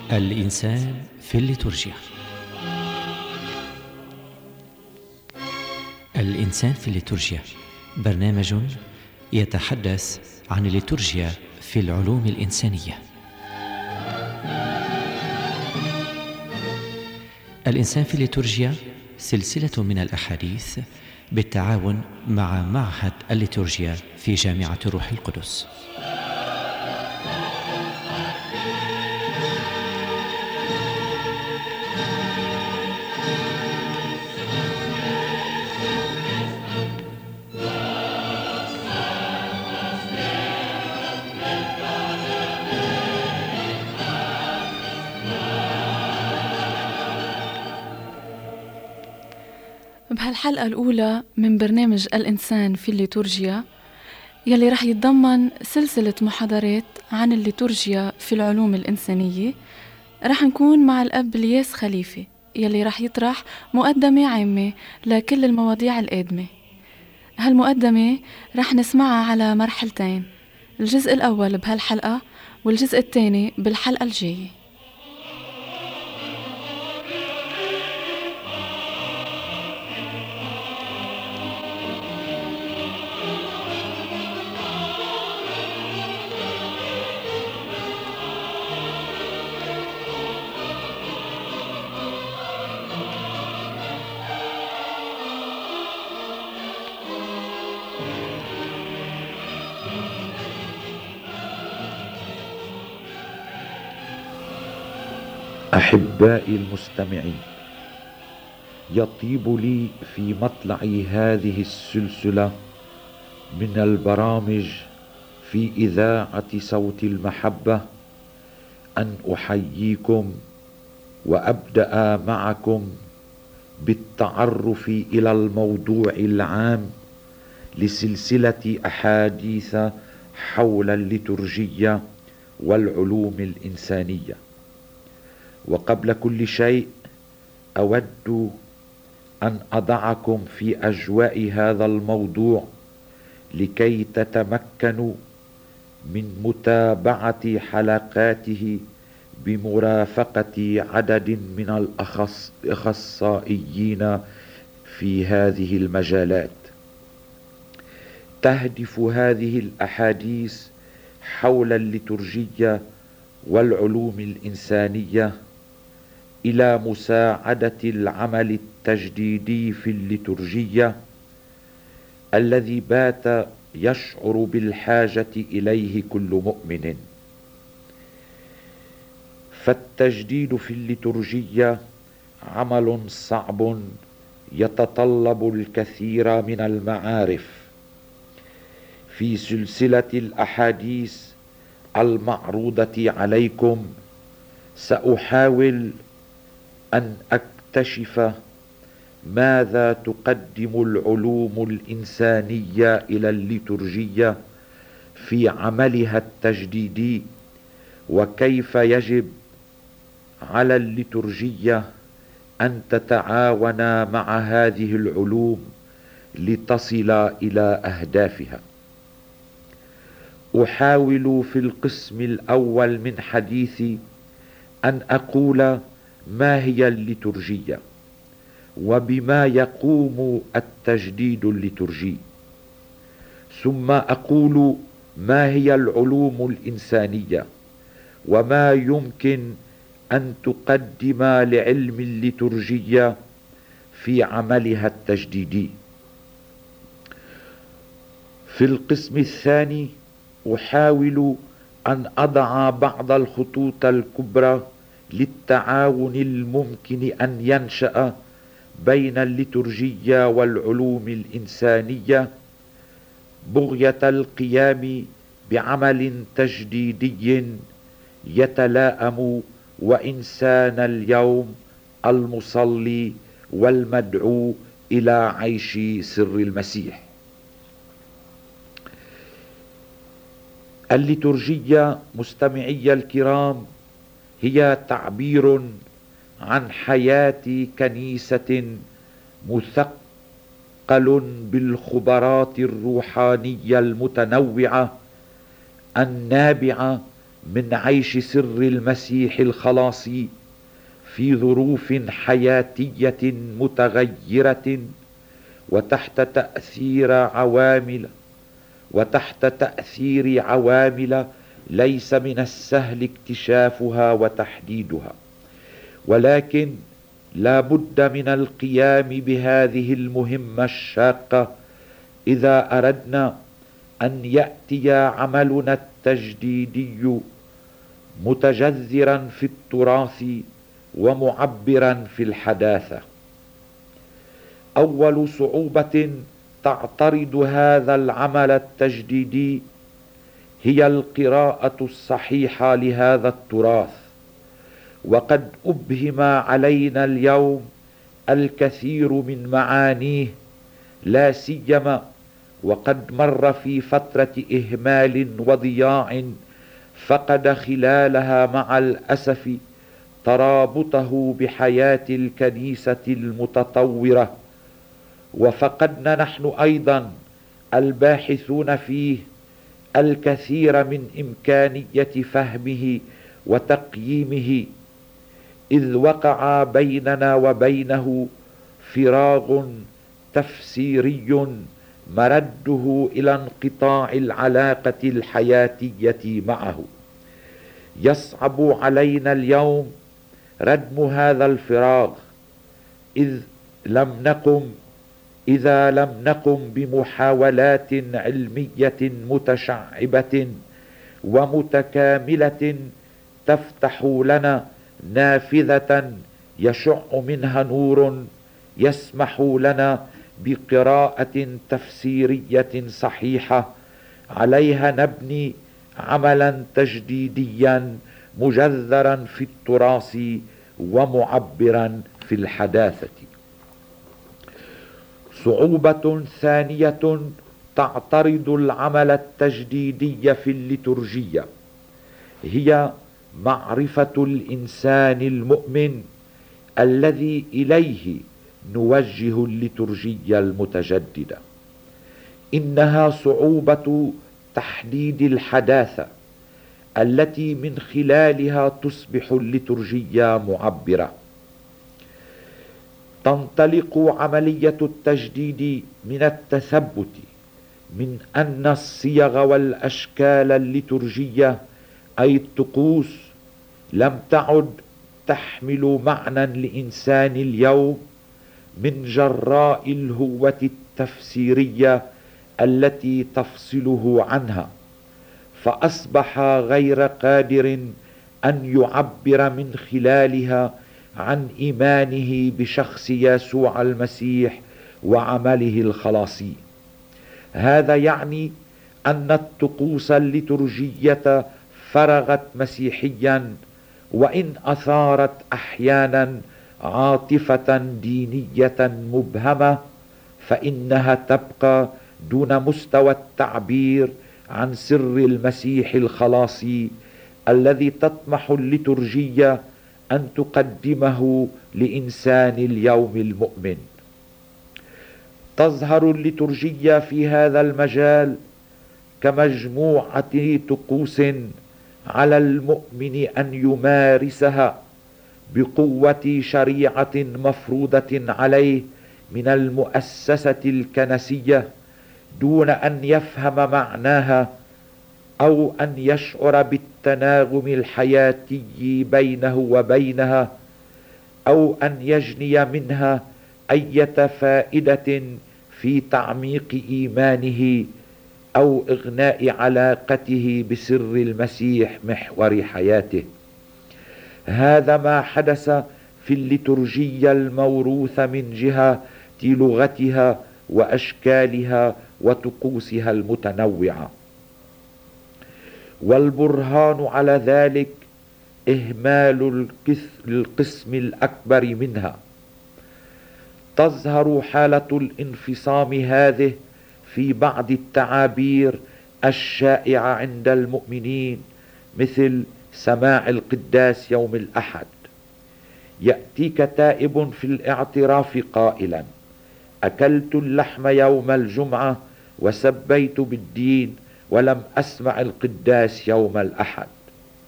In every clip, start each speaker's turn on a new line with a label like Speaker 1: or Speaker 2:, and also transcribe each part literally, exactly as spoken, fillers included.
Speaker 1: الإنسان في الليتورجيا. الإنسان في الليتورجيا برنامج يتحدث عن الليتورجيا في العلوم الإنسانية. الإنسان في الليتورجيا سلسلة من الأحاديث بالتعاون مع معهد الليتورجيا في جامعة الروح القدس.
Speaker 2: بهالحلقة الأولى من برنامج الإنسان في الليتورجيا يلي رح يتضمن سلسلة محاضرات عن الليتورجيا في العلوم الإنسانية، رح نكون مع الأب الياس خليفة يلي رح يطرح مقدمة عامة لكل المواضيع القادمة. هالمقدمة رح نسمعها على مرحلتين، الجزء الأول بهالحلقة والجزء الثاني بالحلقة الجاية.
Speaker 3: أحبائي المستمعين، يطيب لي في مطلع هذه السلسلة من البرامج في إذاعة صوت المحبة أن أحييكم وأبدأ معكم بالتعرف إلى الموضوع العام لسلسلة أحاديث حول الليتورجية والعلوم الإنسانية. وقبل كل شيء أود أن أضعكم في أجواء هذا الموضوع لكي تتمكنوا من متابعة حلقاته بمرافقة عدد من الأخصائيين في هذه المجالات. تهدف هذه الأحاديث حول الليتورجية والعلوم الإنسانية إلى مساعدة العمل التجديدي في الليتورجية الذي بات يشعر بالحاجة إليه كل مؤمن. فالتجديد في الليتورجية عمل صعب يتطلب الكثير من المعارف. في سلسلة الأحاديث المعروضة عليكم سأحاول أن أكتشف ماذا تقدم العلوم الإنسانية إلى الليتورجية في عملها التجديدي، وكيف يجب على الليتورجية أن تتعاون مع هذه العلوم لتصل إلى أهدافها. أحاول في القسم الأول من حديثي أن أقول ما هي الليتورجية وبما يقوم التجديد الليتورجي، ثم أقول ما هي العلوم الإنسانية وما يمكن أن تقدم لعلم الليتورجية في عملها التجديدي. في القسم الثاني أحاول أن أضع بعض الخطوط الكبرى للتعاون الممكن أن ينشأ بين الليتورجية والعلوم الإنسانية بغية القيام بعمل تجديدي يتلائم وإنسان اليوم المصلي والمدعو إلى عيش سر المسيح. الليتورجية مستمعي الكرام هي تعبير عن حياة كنيسة مثقل بالخبرات الروحانية المتنوعة النابعة من عيش سر المسيح الخلاصي في ظروف حياتية متغيرة وتحت تأثير عوامل وتحت تأثير عوامل ليس من السهل اكتشافها وتحديدها، ولكن لا بد من القيام بهذه المهمة الشاقة إذا أردنا أن يأتي عملنا التجديدي متجذرا في التراث ومعبرا في الحداثة. أول صعوبة تعترض هذا العمل التجديدي هي القراءة الصحيحة لهذا التراث، وقد أبهم علينا اليوم الكثير من معانيه، لا سيما وقد مر في فترة إهمال وضياع فقد خلالها مع الأسف ترابطه بحياة الكنيسة المتطورة، وفقدنا نحن أيضا الباحثون فيه الكثير من إمكانية فهمه وتقييمه، إذ وقع بيننا وبينه فراغ تفسيري مرده إلى انقطاع العلاقة الحياتية معه. يصعب علينا اليوم ردم هذا الفراغ إذ لم نقم إذا لم نقم بمحاولات علمية متشعبة ومتكاملة تفتح لنا نافذة يشع منها نور يسمح لنا بقراءة تفسيرية صحيحة عليها نبني عملا تجديديا مجذرا في التراث ومعبرا في الحداثة. صعوبة ثانية تعترض العمل التجديدي في الليتورجية هي معرفة الإنسان المؤمن الذي إليه نوجه الليتورجية المتجددة. إنها صعوبة تحديد الحداثة التي من خلالها تصبح الليتورجية معبرة. تنطلق عملية التجديد من التثبت من أن الصيغ والأشكال الليتورجية أي الطقوس لم تعد تحمل معنى لإنسان اليوم من جراء الهوة التفسيرية التي تفصله عنها، فأصبح غير قادر أن يعبر من خلالها عن إيمانه بشخص يسوع المسيح وعمله الخلاصي. هذا يعني أن الطقوس الليتورجية فرغت مسيحيا، وإن أثارت أحيانا عاطفة دينية مبهمة فإنها تبقى دون مستوى التعبير عن سر المسيح الخلاصي الذي تطمح الليتورجية أن تقدمه لإنسان اليوم المؤمن. تظهر الليتورجية في هذا المجال كمجموعة طقوس على المؤمن أن يمارسها بقوة شريعة مفروضة عليه من المؤسسة الكنسية دون أن يفهم معناها أو أن يشعر بالتناغم الحياتي بينه وبينها أو أن يجني منها أية فائدة في تعميق إيمانه أو إغناء علاقته بسر المسيح محور حياته. هذا ما حدث في الليتورجية الموروثة من جهة لغتها وأشكالها وطقوسها المتنوعة، والبرهان على ذلك إهمال القسم الأكبر منها. تظهر حالة الانفصام هذه في بعض التعابير الشائعة عند المؤمنين، مثل سماع القداس يوم الأحد. يأتيك تائب في الاعتراف قائلا: أكلت اللحم يوم الجمعة وسبيت بالدين ولم أسمع القداس يوم الأحد.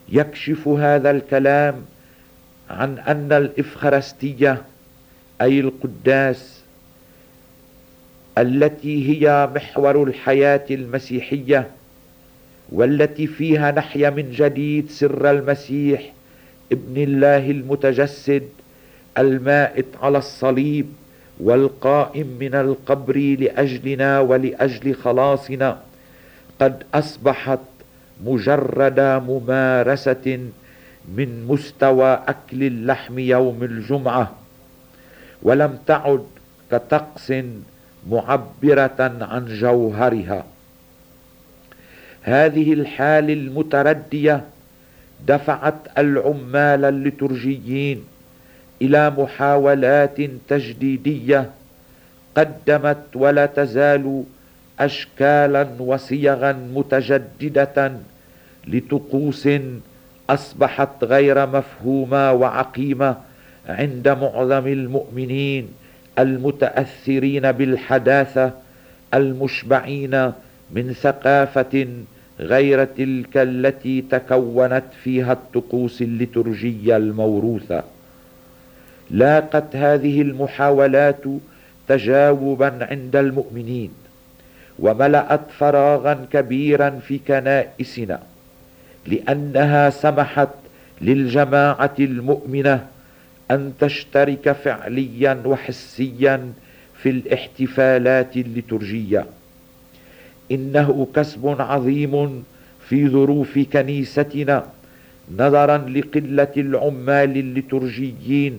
Speaker 3: يكشف هذا الكلام عن أن الإفخارستية أي القداس التي هي محور الحياة المسيحية، والتي فيها نحيا من جديد سر المسيح ابن الله المتجسد المائت على الصليب والقائم من القبر لأجلنا ولأجل خلاصنا، قد أصبحت مجرد ممارسة من مستوى أكل اللحم يوم الجمعة، ولم تعد كطقس معبرة عن جوهرها. هذه الحالة المتردية دفعت العمال الليتورجيين إلى محاولات تجديدية قدمت ولا تزال أشكالا وصيغا متجددة لطقوس أصبحت غير مفهومة وعقيمة عند معظم المؤمنين المتأثرين بالحداثة المشبعين من ثقافة غير تلك التي تكونت فيها الطقوس الليتورجية الموروثة. لاقت هذه المحاولات تجاوبا عند المؤمنين، وملأت فراغا كبيرا في كنائسنا، لأنها سمحت للجماعة المؤمنة أن تشترك فعليا وحسيا في الاحتفالات الليتورجية. إنه كسب عظيم في ظروف كنيستنا نظرا لقلة العمال الليتورجيين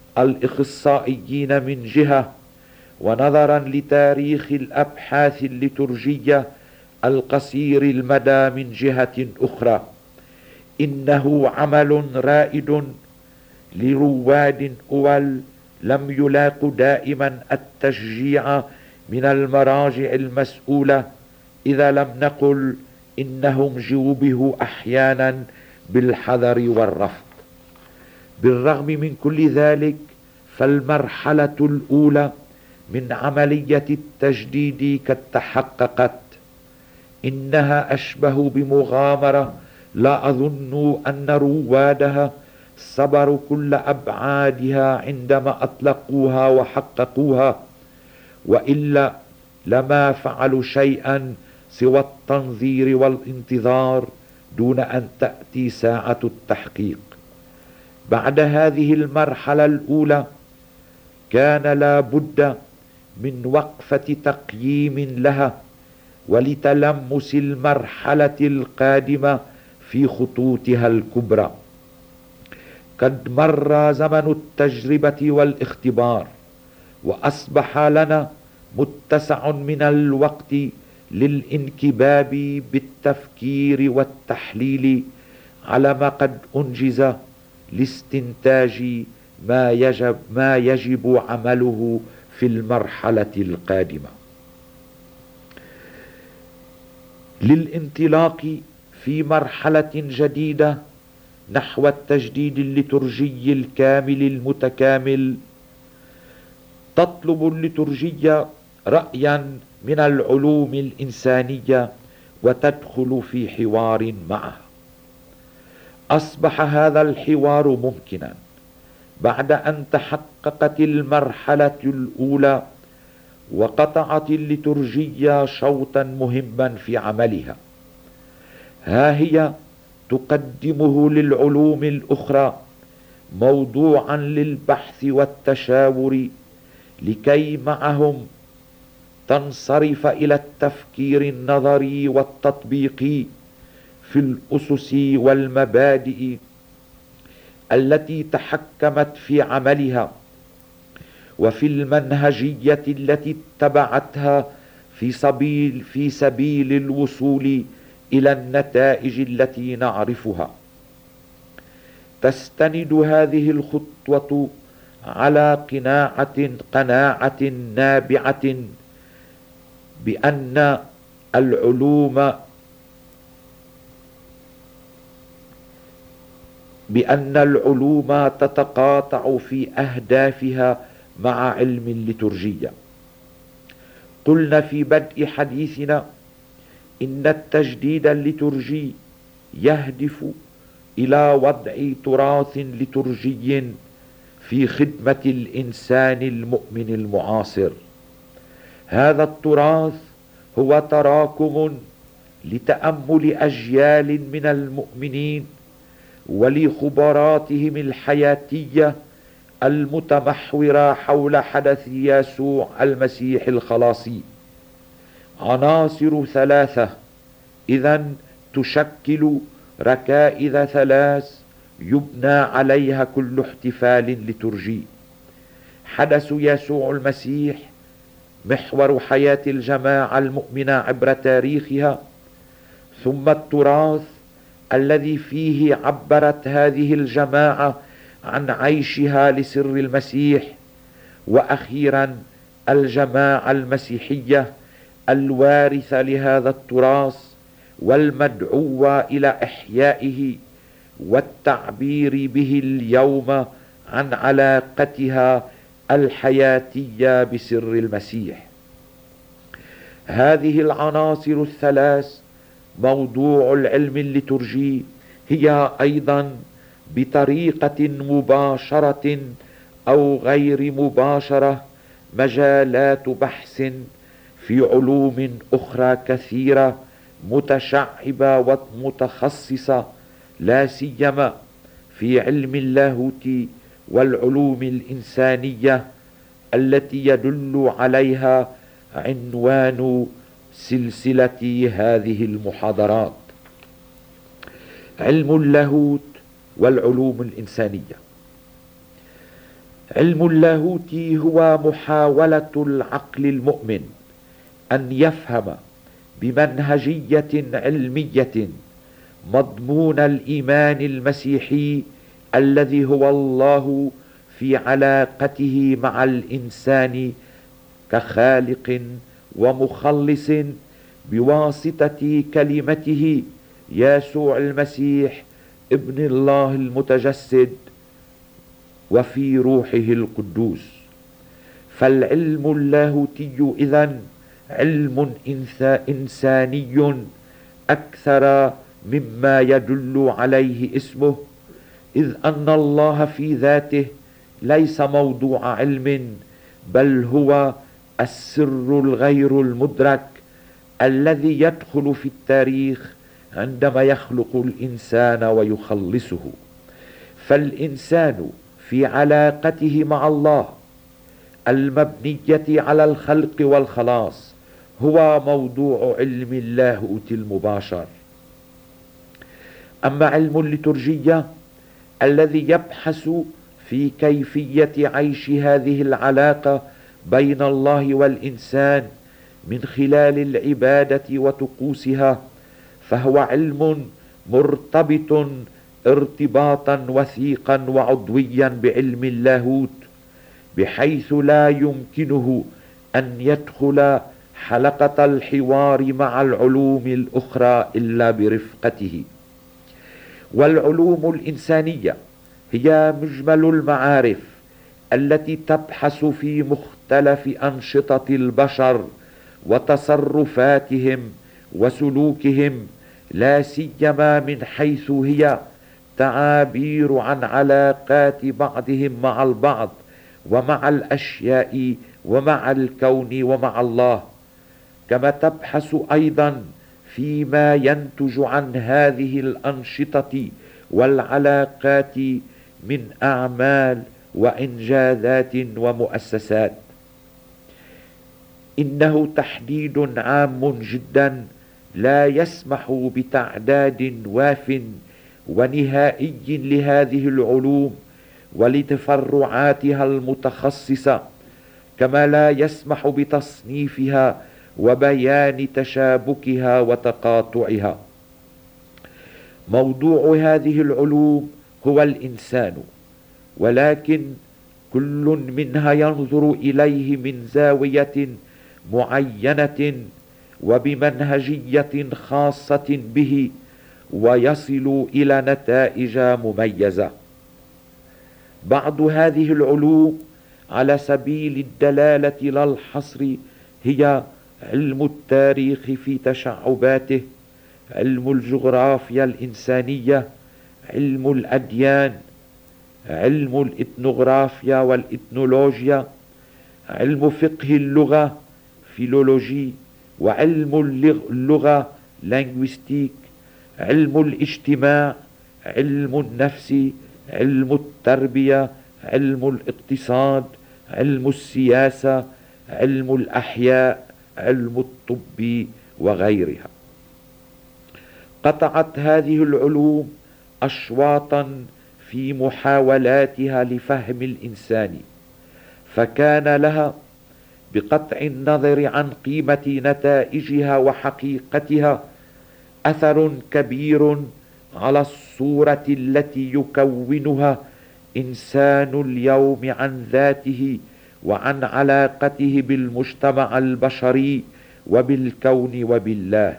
Speaker 3: الإخصائيين من جهة، ونظرا لتاريخ الأبحاث الليتورجية القصير المدى من جهة أخرى. إنه عمل رائد لرواد أول لم يلاقوا دائما التشجيع من المراجع المسؤولة، إذا لم نقل إنهم جوبه أحيانا بالحذر والرفض. بالرغم من كل ذلك، فالمرحلة الأولى من عملية التجديد قد تحققت. إنها أشبه بمغامرة لا أظن أن روادها صبروا كل أبعادها عندما أطلقوها وحققوها، وإلا لما فعلوا شيئا سوى التنظير والانتظار دون أن تأتي ساعة التحقيق. بعد هذه المرحلة الأولى كان لا بد من وقفة تقييم لها ولتلمس المرحلة القادمة في خطوطها الكبرى. قد مر زمن التجربة والاختبار، وأصبح لنا متسع من الوقت للانكباب بالتفكير والتحليل على ما قد أنجز لاستنتاج ما يجب, ما يجب عمله في المرحلة القادمة. للانطلاق في مرحلة جديدة نحو التجديد الليتورجي الكامل المتكامل، تطلب الليتورجية رأيا من العلوم الإنسانية وتدخل في حوار معها. أصبح هذا الحوار ممكنا بعد أن تحققت المرحلة الأولى وقطعت الليتورجية شوطا مهما في عملها. ها هي تقدمه للعلوم الأخرى موضوعا للبحث والتشاور، لكي معهم تنصرف إلى التفكير النظري والتطبيقي في الأسس والمبادئ التي تحكمت في عملها، وفي المنهجية التي اتبعتها في سبيل, في سبيل الوصول إلى النتائج التي نعرفها. تستند هذه الخطوة على قناعة قناعة نابعة بأن العلوم بأن العلوم تتقاطع في أهدافها مع علم الليتورجية. قلنا في بدء حديثنا إن التجديد الليتورجي يهدف إلى وضع تراث لترجي في خدمة الإنسان المؤمن المعاصر. هذا التراث هو تراكم لتأمل أجيال من المؤمنين ولخبراتهم الحياتية المتمحورة حول حدث يسوع المسيح الخلاصي. عناصر ثلاثة إذن تشكل ركائز ثلاث يبنى عليها كل احتفال لترجي: حدث يسوع المسيح محور حياة الجماعة المؤمنة عبر تاريخها، ثم التراث الذي فيه عبرت هذه الجماعة عن عيشها لسر المسيح، وأخيرا الجماعة المسيحية الوارثة لهذا التراث والمدعوة إلى إحيائه والتعبير به اليوم عن علاقتها الحياتية بسر المسيح. هذه العناصر الثلاث موضوع العلم الليتورجي هي أيضا بطريقة مباشرة أو غير مباشرة مجالات بحث في علوم أخرى كثيرة متشعبة ومتخصصة، لا سيما في علم اللاهوت والعلوم الإنسانية التي يدل عليها عنوان سلسلة هذه المحاضرات: علم اللاهوت والعلوم الإنسانية. علم اللاهوت هو محاولة العقل المؤمن أن يفهم بمنهجية علمية مضمون الإيمان المسيحي الذي هو الله في علاقته مع الإنسان كخالق ومخلص بواسطة كلمته يسوع المسيح ابن الله المتجسد وفي روحه القدوس. فالعلم اللاهوتي إذن علم إنساني أكثر مما يدل عليه اسمه، إذ أن الله في ذاته ليس موضوع علم، بل هو السر الغير المدرك الذي يدخل في التاريخ عندما يخلق الإنسان ويخلصه. فالإنسان في علاقته مع الله المبنية على الخلق والخلاص هو موضوع علم اللاهوت المباشر. أما علم الليتورجية الذي يبحث في كيفية عيش هذه العلاقة بين الله والإنسان من خلال العبادة وطقوسها، فهو علم مرتبط ارتباطا وثيقا وعضويا بعلم اللاهوت، بحيث لا يمكنه أن يدخل حلقة الحوار مع العلوم الأخرى إلا برفقته. والعلوم الإنسانية هي مجمل المعارف التي تبحث في مختلف أنشطة البشر وتصرفاتهم وسلوكهم، لا سيما من حيث هي تعابير عن علاقات بعضهم مع البعض ومع الأشياء ومع الكون ومع الله، كما تبحث أيضا فيما ينتج عن هذه الأنشطة والعلاقات من أعمال وإنجازات ومؤسسات. إنه تحديد عام جدا لا يسمح بتعداد واف ونهائي لهذه العلوم ولتفرعاتها المتخصصة، كما لا يسمح بتصنيفها وبيان تشابكها وتقاطعها. موضوع هذه العلوم هو الإنسان، ولكن كل منها ينظر إليه من زاوية معينة وبمنهجية خاصة به، ويصل إلى نتائج مميزة. بعض هذه العلوم على سبيل الدلالة لا الحصر هي علم التاريخ في تشعباته، علم الجغرافيا الإنسانية، علم الأديان، علم الإثنوغرافيا والإثنولوجيا، علم فقه اللغة فيلولوجي، وعلم اللغة لينغويستيك، علم الاجتماع، علم النفس، علم التربية، علم الاقتصاد، علم السياسة، علم الأحياء، علم الطب وغيرها. قطعت هذه العلوم أشواطا في محاولاتها لفهم الإنسان، فكان لها بقطع النظر عن قيمة نتائجها وحقيقتها أثر كبير على الصورة التي يكونها إنسان اليوم عن ذاته وعن علاقته بالمجتمع البشري وبالكون وبالله.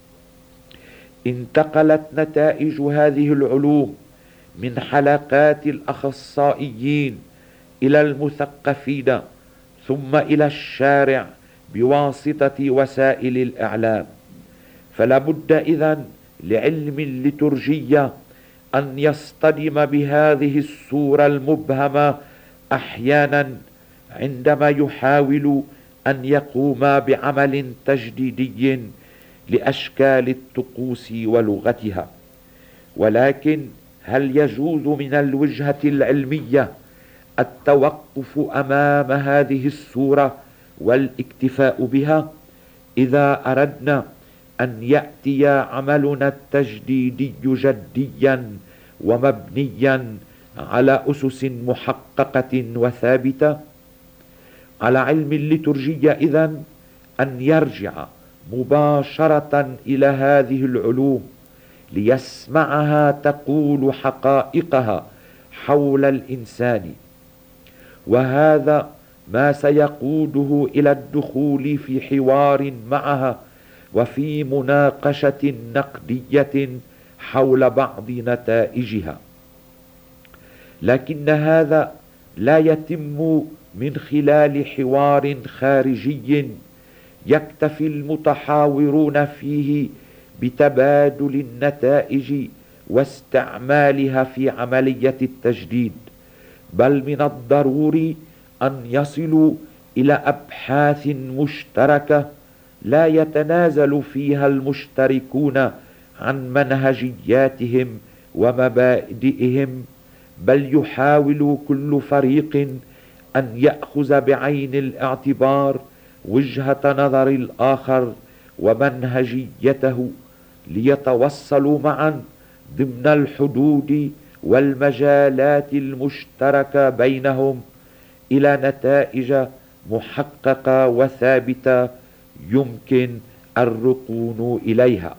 Speaker 3: انتقلت نتائج هذه العلوم من حلقات الأخصائيين إلى المثقفين ثم إلى الشارع بواسطة وسائل الإعلام. فلا بد إذن لعلم الليتورجية أن يصطدم بهذه الصورة المبهمة أحيانا عندما يحاول أن يقوم بعمل تجديدي لأشكال الطقوس ولغتها. ولكن هل يجوز من الوجهة العلمية التوقف أمام هذه الصورة والاكتفاء بها إذا أردنا أن يأتي عملنا التجديدي جديا ومبنيا على أسس محققة وثابتة؟ على علم الليتورجية إذن أن يرجع مباشرة إلى هذه العلوم ليسمعها تقول حقائقها حول الإنسان، وهذا ما سيقوده إلى الدخول في حوار معها وفي مناقشة نقدية حول بعض نتائجها. لكن هذا لا يتم من خلال حوار خارجي يكتفي المتحاورون فيه بتبادل النتائج واستعمالها في عملية التجديد، بل من الضروري أن يصلوا إلى أبحاث مشتركة لا يتنازل فيها المشتركون عن منهجياتهم ومبادئهم، بل يحاول كل فريق أن يأخذ بعين الاعتبار وجهة نظر الآخر ومنهجيته ليتوصلوا معا ضمن الحدود والمجالات المشتركة بينهم إلى نتائج محققة وثابتة يمكن الركون إليها.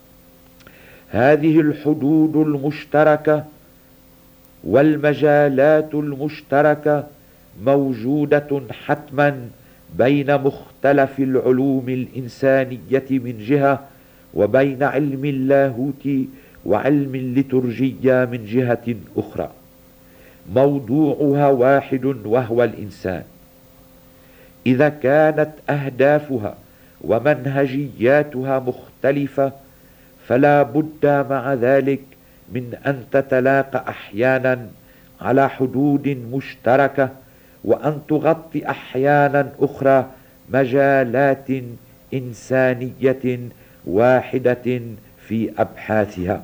Speaker 3: هذه الحدود المشتركة والمجالات المشتركة موجودة حتما بين مختلف العلوم الإنسانية من جهة، وبين علم اللاهوت وعلم الليتورجية من جهة أخرى. موضوعها واحد وهو الإنسان. إذا كانت أهدافها ومنهجياتها مختلفة فلا بد مع ذلك من أن تتلاقى أحيانا على حدود مشتركة، وأن تغطي أحيانا أخرى مجالات إنسانية واحدة في أبحاثها.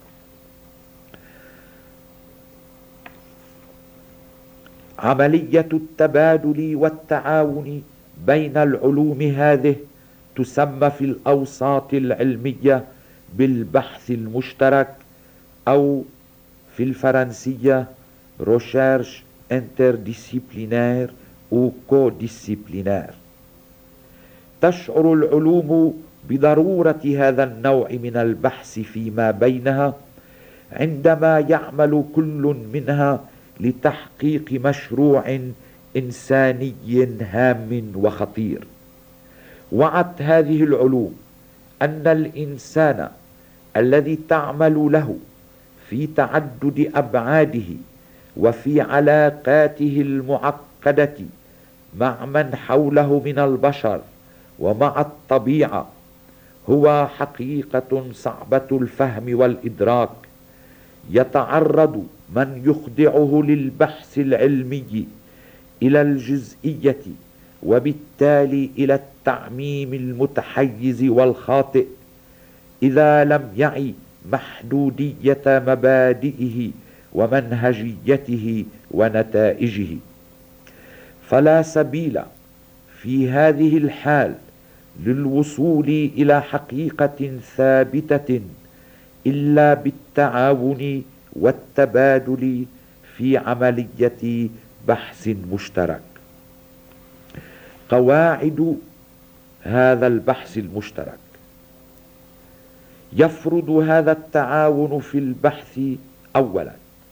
Speaker 3: عملية التبادل والتعاون بين العلوم هذه تسمى في الأوساط العلمية بالبحث المشترك، أو في الفرنسية recherche interdisciplinaire أو co-disciplinaire. تشعر العلوم بضرورة هذا النوع من البحث فيما بينها عندما يعمل كل منها لتحقيق مشروع إنساني هام وخطير. وعت هذه العلوم أن الإنسان الذي تعمل له في تعدد أبعاده وفي علاقاته المعقدة مع من حوله من البشر ومع الطبيعة هو حقيقة صعبة الفهم والإدراك، يتعرض من يخضعه للبحث العلمي إلى الجزئية وبالتالي إلى التعميم المتحيز والخاطئ إذا لم يعي محدودية مبادئه ومنهجيته ونتائجه. فلا سبيل في هذه الحال للوصول إلى حقيقة ثابتة إلا بالتعاون والتبادل في عملية بحث مشترك. قواعد هذا البحث المشترك: يفرض هذا التعاون في البحث أولا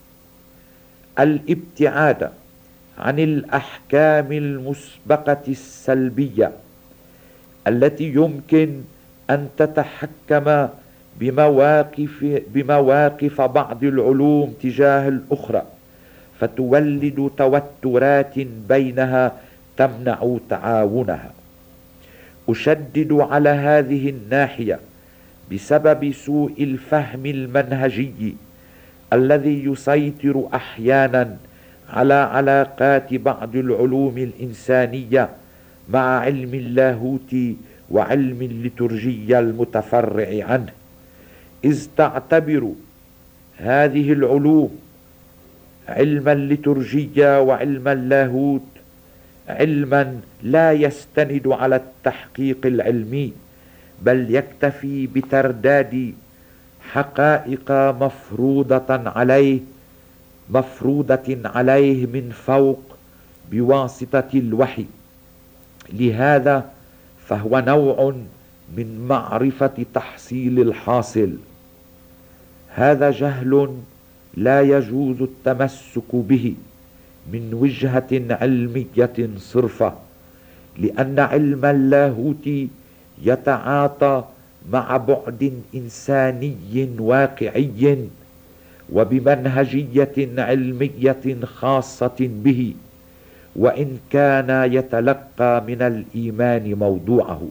Speaker 3: الابتعاد عن الأحكام المسبقة السلبية التي يمكن أن تتحكم بمواقف, بمواقف بعض العلوم تجاه الأخرى فتولد توترات بينها تمنع تعاونها. أشدد على هذه الناحية بسبب سوء الفهم المنهجي الذي يسيطر أحيانا على علاقات بعض العلوم الإنسانية مع علم اللاهوت وعلم الليتورجية المتفرع عنه، إذ تعتبر هذه العلوم علم الليتورجية وعلم اللاهوت علما لا يستند على التحقيق العلمي، بل يكتفي بترداد حقائق مفروضة عليه مفروضة عليه من فوق بواسطة الوحي. لهذا فهو نوع من معرفة تحصيل الحاصل. هذا جهل لا يجوز التمسك به من وجهة علمية صرفة، لأن علم اللاهوت يتعاطى مع بعد إنساني واقعي وبمنهجية علمية خاصة به، وإن كان يتلقى من الإيمان موضوعه.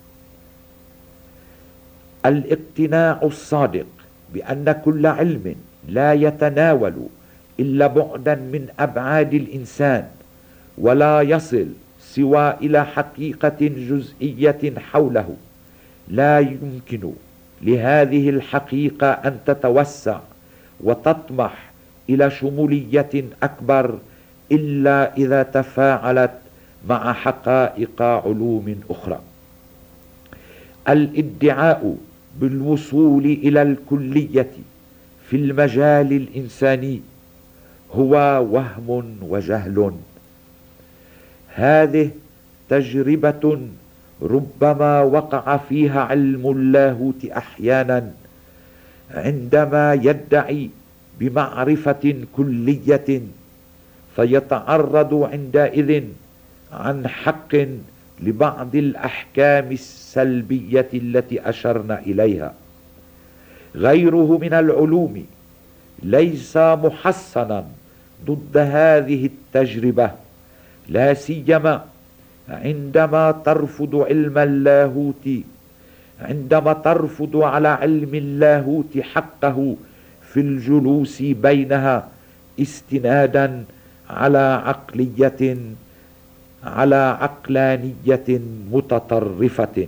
Speaker 3: الاقتناع الصادق بأن كل علم لا يتناول إلا بعدا من أبعاد الإنسان ولا يصل سوى إلى حقيقة جزئية حوله، لا يمكن لهذه الحقيقة أن تتوسع وتطمح إلى شمولية أكبر إلا إذا تفاعلت مع حقائق علوم أخرى. الادعاء بالوصول إلى الكلية في المجال الإنساني هو وهم وجهل. هذه تجربة ربما وقع فيها علم اللاهوت أحيانا عندما يدعي بمعرفة كلية، فيتعرض عندئذ عن حق لبعض الأحكام السلبية التي أشرنا إليها. غيره من العلوم ليس محصنا ضد هذه التجربة، لا سيما عندما ترفض علم اللاهوت عندما ترفض على علم اللاهوت حقه في الجلوس بينها استنادا على عقلية على عقلانية متطرفة.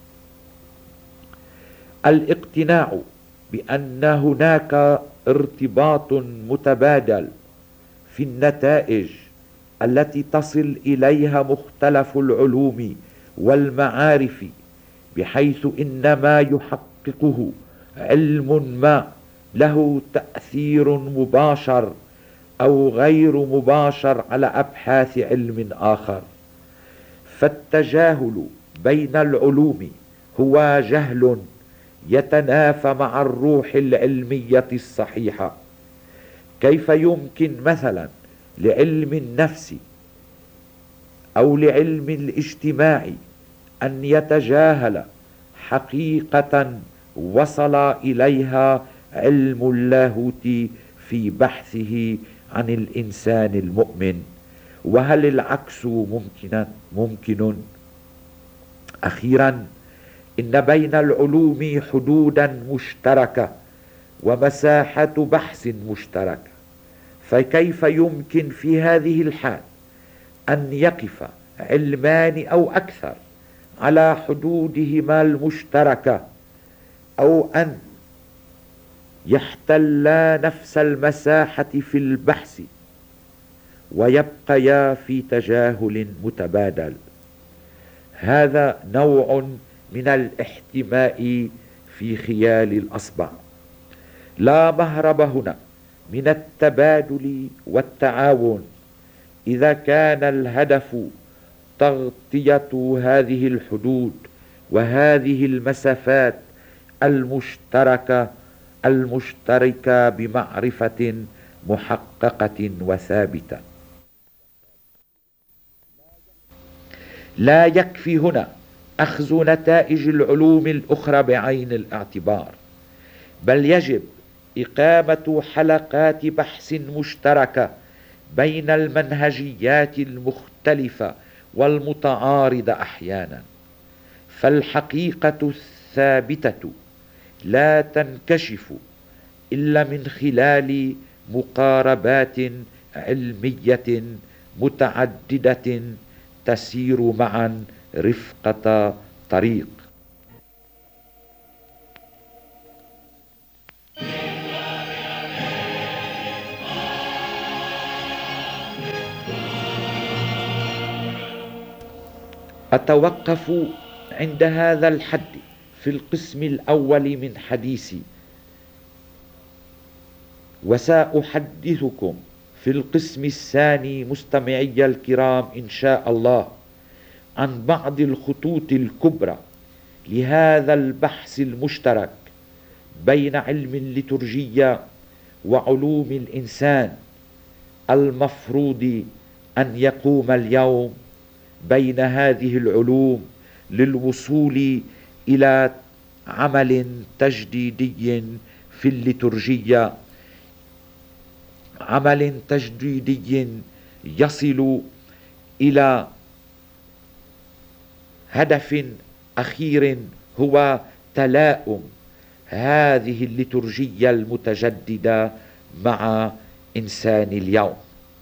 Speaker 3: الاقتناع بأن هناك ارتباط متبادل في النتائج التي تصل إليها مختلف العلوم والمعارف، بحيث إن ما يحققه علم ما له تأثير مباشر أو غير مباشر على أبحاث علم آخر. فالتجاهل بين العلوم هو جهل يتنافى مع الروح العلمية الصحيحة. كيف يمكن مثلا لعلم النفس أو لعلم الاجتماع أن يتجاهل حقيقة وصل إليها علم اللاهوت في بحثه عن الإنسان المؤمن؟ وهل العكس ممكن؟ ممكن. أخيرا، إن بين العلوم حدودا مشتركة ومساحة بحث مشتركة، فكيف يمكن في هذه الحال أن يقف علمان أو أكثر على حدودهما المشتركة، أو أن يحتلا نفس المساحة في البحث ويبقيا في تجاهل متبادل؟ هذا نوع من الاحتماء في خيال الأصبع. لا مهرب هنا من التبادل والتعاون إذا كان الهدف تغطية هذه الحدود وهذه المسافات المشتركة المشتركة بمعرفة محققة وثابتة. لا يكفي هنا أخذ نتائج العلوم الأخرى بعين الاعتبار، بل يجب إقامة حلقات بحث مشتركة بين المنهجيات المختلفة والمتعارضة أحيانا، فالحقيقة الثابتة لا تنكشف إلا من خلال مقاربات علمية متعددة تسير معا رفقة طريق. أتوقف عند هذا الحد في القسم الأول من حديثي، وسأحدثكم في القسم الثاني مستمعي الكرام إن شاء الله عن بعض الخطوط الكبرى لهذا البحث المشترك بين علم الليتورجية وعلوم الإنسان، المفروض أن يقوم اليوم بين هذه العلوم للوصول إلى عمل تجديدي في الليتورجية، عمل تجديدي يصل إلى هدف أخير هو تلاؤم هذه الليتورجية المتجددة مع إنسان اليوم.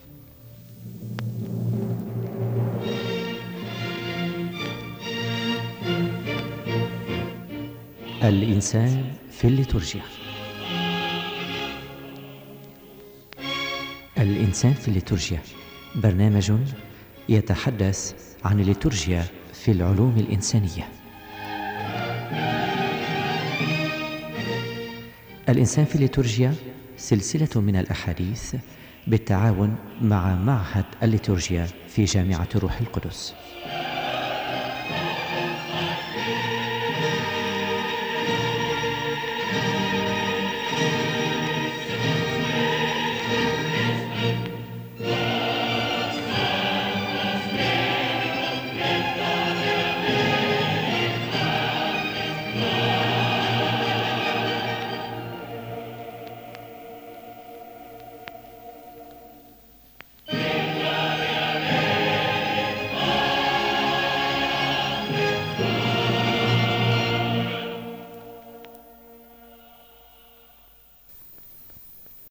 Speaker 1: الإنسان في الليتورجيا. الإنسان في الليتورجيا برنامج يتحدث عن الليتورجيا في العلوم الإنسانية. الإنسان في الليتورجيا سلسلة من الأحاديث بالتعاون مع معهد الليتورجيا في جامعة روح القدس.